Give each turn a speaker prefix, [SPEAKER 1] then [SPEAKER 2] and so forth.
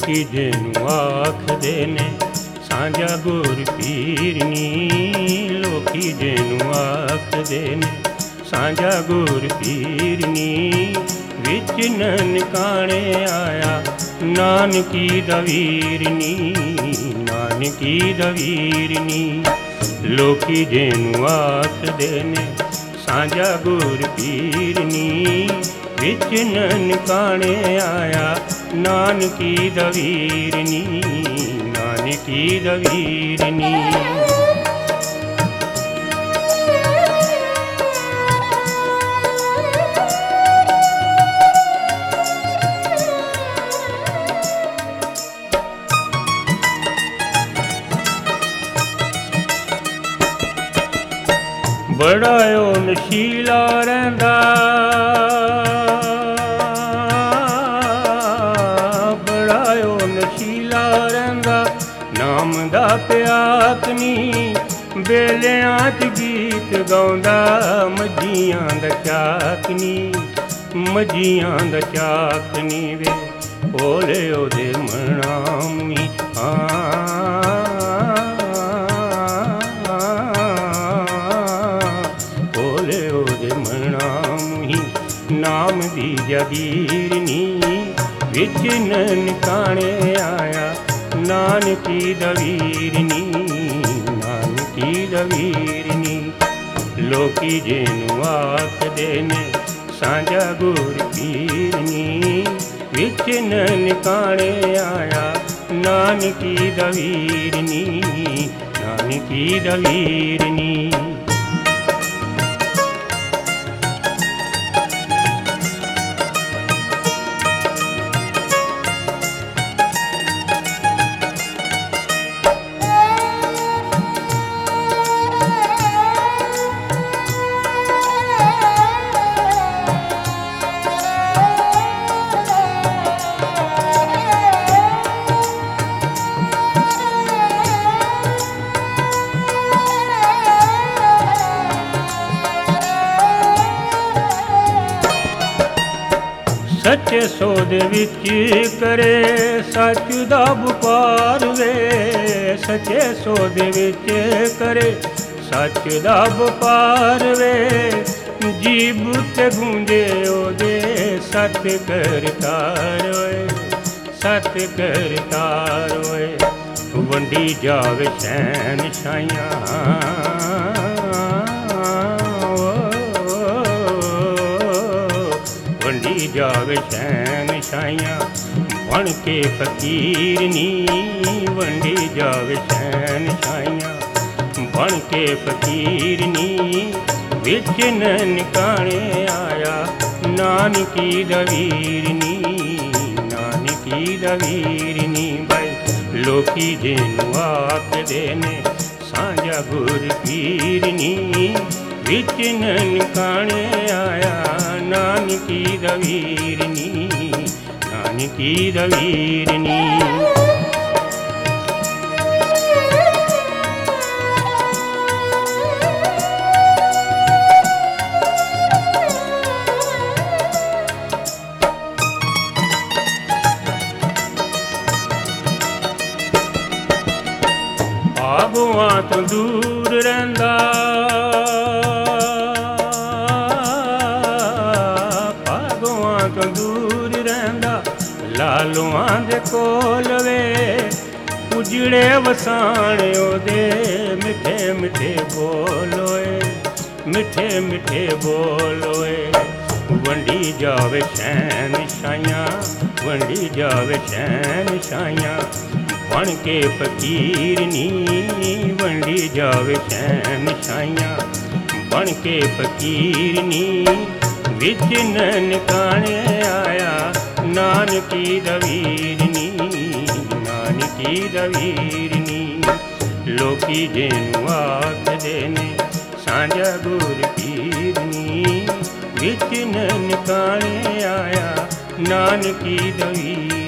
[SPEAKER 1] ਲੋਕੀ ਜਿਹਨੂੰ ਆਖਦੇ ਨੇ ਸਾਂਝਾ ਗੁਰ ਪੀਰ ਨੀ। ਲੋਕੀ ਜਿਹਨੂੰ ਆਖਦੇ ਨੇ ਸਾਂਝਾ ਗੁਰ ਪੀਰ ਨੀ। ਵਿੱਚ ਨਨਕਾਣੇ ਆਇਆ ਨਾਨਕੀ ਦਾ ਵੀਰ ਨੀ। ਨਾਨਕੀ ਦਾ ਵੀਰ ਨੀ। ਲੋਕੀ ਜਿਹਨੂੰ ਆਖਦੇ ਨੇ ਸਾਂਝਾ ਗੁਰ ਪੀਰ ਨੀ। ਵਿੱਚ ਨਨਕਾਣੇ ਆਇਆ ਨਾਨਕੀ ਦਾ ਵੀਰ ਨੀ। ਨਾਨਕੀ ਦਾ ਵੀਰ ਨੀ। ਬੜਾ ਓ ਨਸ਼ੀਲਾ ਰਹਿੰਦਾ, ਬੜਾ ਓ ਨਸ਼ੀਲਾ ਰਹਿੰਦਾ, ਨਾਮ ਦਾ ਪਿਆਕ ਨੀ। ਬੇਲਿਆਂ 'ਚ ਗੀਤ ਗਾਉਂਦਾ, ਮੱਝੀਆਂ ਦਾ ਚਾਕ ਨੀ। ਮੱਝੀਆਂ ਦਾ ਚਾਕ ਨੀ ਵੇ ਭੋਲੇ ਉਹਦੇ ਮਨਾਮੀ। ਨਾਮ ਦੀ ਜਾਗੀਰ ਨੀ। ਵਿੱਚ ਨਨਕਾਣੇ ਆਇਆ ਨਾਨਕੀ ਦਾ ਵੀਰ ਨੀ। ਨਾਨਕੀ ਦਾ ਵੀਰ ਨੀ। ਲੋਕੀ ਜਿਹਨੂੰ ਆਖਦੇ ਨੇ ਸਾਂਝਾ ਗੁਰ ਪੀਰ ਨੀ। ਵਿੱਚ ਨਨਕਾਣੇ ਆਇਆ ਨਾਨਕੀ ਦਾ ਵੀਰ ਨੀ। ਨਾਨਕੀ ਦਾ ਵੀਰ ਨੀ। ਸੱਚੇ ਸੌਦੇ ਵਿੱਚ ਕਰੇ ਸੱਚ ਦਾ ਵਪਾਰ ਵੇ। ਸੱਚੇ ਸੌਦੇ ਵਿੱਚ ਕਰੇ ਸੱਚ ਦਾ ਵਪਾਰ ਵੇ। ਜੀਭ ਤੇ ਗੂੰਜੇ ਉਹਦੇ ਸਤ ਕਰਤਾਰ ਓਏ। ਸਤ ਕਰਤਾਰ ਓਏ। ਵੰਡੀ ਜਾਵੇ ਸ਼ਹਿਨਸ਼ਾਹੀਆਂ, ਵੰਡੀ ਜਾਵੇ ਸ਼ਹਿਨਸ਼ਾਹੀਆਂ, ਬਣ ਕੇ ਫਕੀਰ ਨੀ। ਵੰਡੀ ਜਾਵੇ ਸ਼ਹਿਨਸ਼ਾਹੀਆਂ, ਬਣ ਕੇ ਫਕੀਰ ਨੀ। ਵਿੱਚ ਨਨਕਾਣੇ ਆਇਆ ਨਾਨਕੀ ਦਾ ਵੀਰ ਨੀ। ਨਾਨਕੀ ਦਾ ਵੀਰ ਨੀ। ਬਾਈ ਲੋਕੀ ਜਿਹਨੂੰ ਆਖਦੇ ਨੇ ਸਾਂਝਾ ਗੁਰ ਪੀਰ ਨੀ। ਵਿੱਚ ਨਨਕਾਣੇ ਆਇਆ ਨਾਨਕੀ ਦਾ ਵੀਰ ਨੀ। ਨਾਨਕੀ ਦਾ ਵੀਰ ਨੀ। ਭਾਗਵਾਂ ਤੋਂ ਦੂਰ ਰਹਿੰਦਾ, ਭਾਗਵਾਂ ਤੋਂ ਦੂਰ ਰਹਿੰਦਾ, ਲਾਲੂਆਂ ਦੇ ਕੋਲ ਵੇ। ਉਜੜੇ ਵਸਾਣੇ ਉਹਦੇ ਮਿੱਠੇ ਮਿੱਠੇ ਬੋਲੋਏ। ਮਿੱਠੇ ਮਿੱਠੇ ਬੋਲੋਏ। ਵੰਡੀ ਜਾਵੇ ਸ਼ਹਿਨਸ਼ਾਹੀਆਂ, ਵੰਡੀ ਜਾਵੇ ਸ਼ਹਿਨਸ਼ਾਹੀਆਂ, ਬਣ ਕੇ ਫਕੀਰ ਨੀ। ਵੰਡੀ ਜਾਵੇ ਸ਼ਹਿਨਸ਼ਾਹੀਆਂ, ਬਣ ਕੇ ਫਕੀਰ ਨੀ। ਵਿੱਚ ਨਨਕਾਣੇ ਆਇਆ ਨਾਨਕੀ ਦਾ ਵੀਰ ਨੀ। ਨਾਨਕੀ ਦਾ ਵੀਰ ਨੀ। ਲੋਕੀ ਜਿਹਨੂੰ ਆਖਦੇ ਨੇ ਸਾਂਝਾ ਗੁਰ ਪੀਰ ਨੀ। ਵਿੱਚ ਨਨਕਾਣੇ ਆਇਆ ਨਾਨਕੀ ਦਾ ਵੀਰ